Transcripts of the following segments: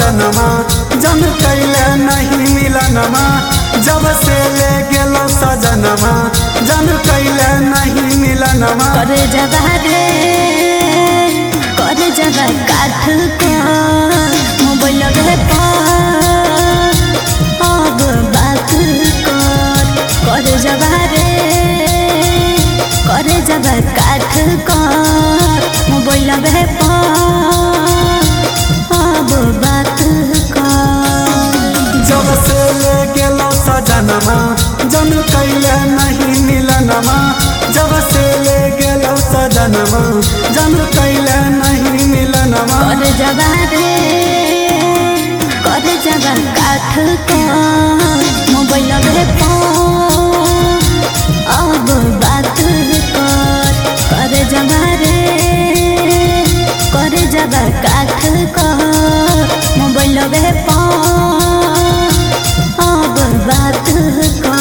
सजनमा जन कैले नहीं मिलनमा जब से ले गेलो सजनमा जन कैले नहीं मिलनमा करे जबा रे करे जबा काठ को मोबाइल रे अब बात कर करे जबा रे करे जबा काठ को मोबाइल रे अब बात कर जब से ले गेलो सजनमा जन कैले नहीं मिलनमा जब से ले गेलो सजनमा जन कैले नहीं मिलनमा करे जबा रे करे जबा काठ को मोबाइल रे अब बात कर करे जबा रे करे जबा काठ को मोबाइल रे अब बात कर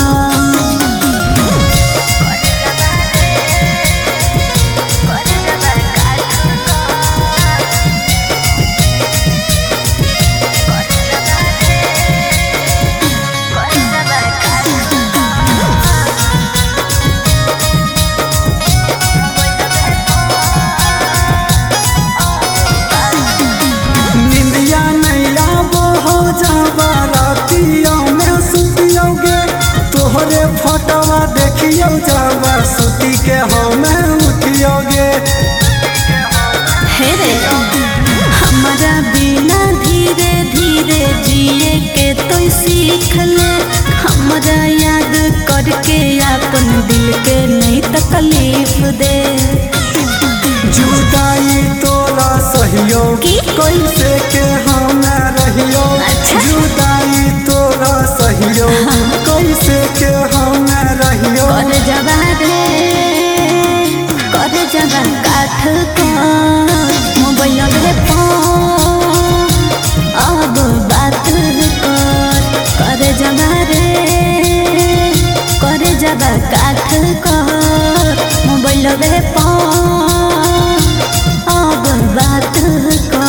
फोटोवा देखियो जावा सुती के हमें उठियोगे हे रे हमारा बिना धीरे धीरे जिए के तो सीख ले हमारा याद करके अपन दिल के नहीं तकलीफ दे जुदाई तोरा सहयोग कोई से के हम रहियो जुदाई तोरा सहयोग कोई से के हम रहियो कर जबा रे कर जबा काठ को मोबाइल रे अब बात कर जबा रे कर जबा काठ को मोबाइल रे अब बात कर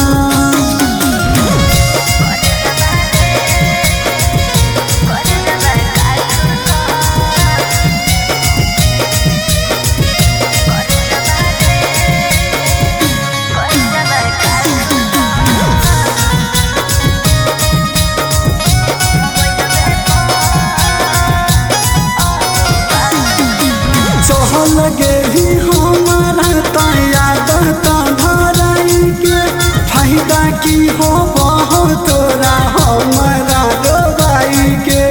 लगे ही हमारा याद धराई के फायदा की हो बहुत तोरा हमारा रोबाई के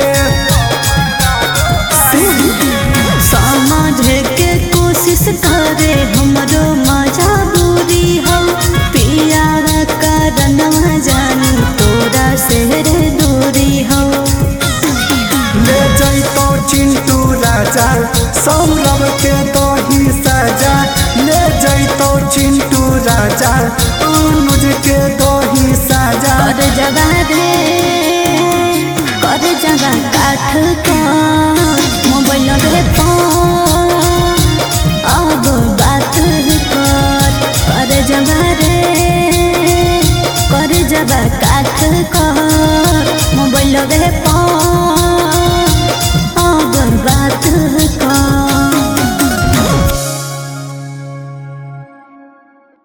समझ के कोशिश करे हमरो मजबूरी हो पिया कारण जानी तोरा से दूरी हो ले जैतो चिंटू राजा सौरभ के तो ही सजा ले जैतो चिंटू राजा अनुज के तो ही सजा कर जबा रे कर जबा काठ का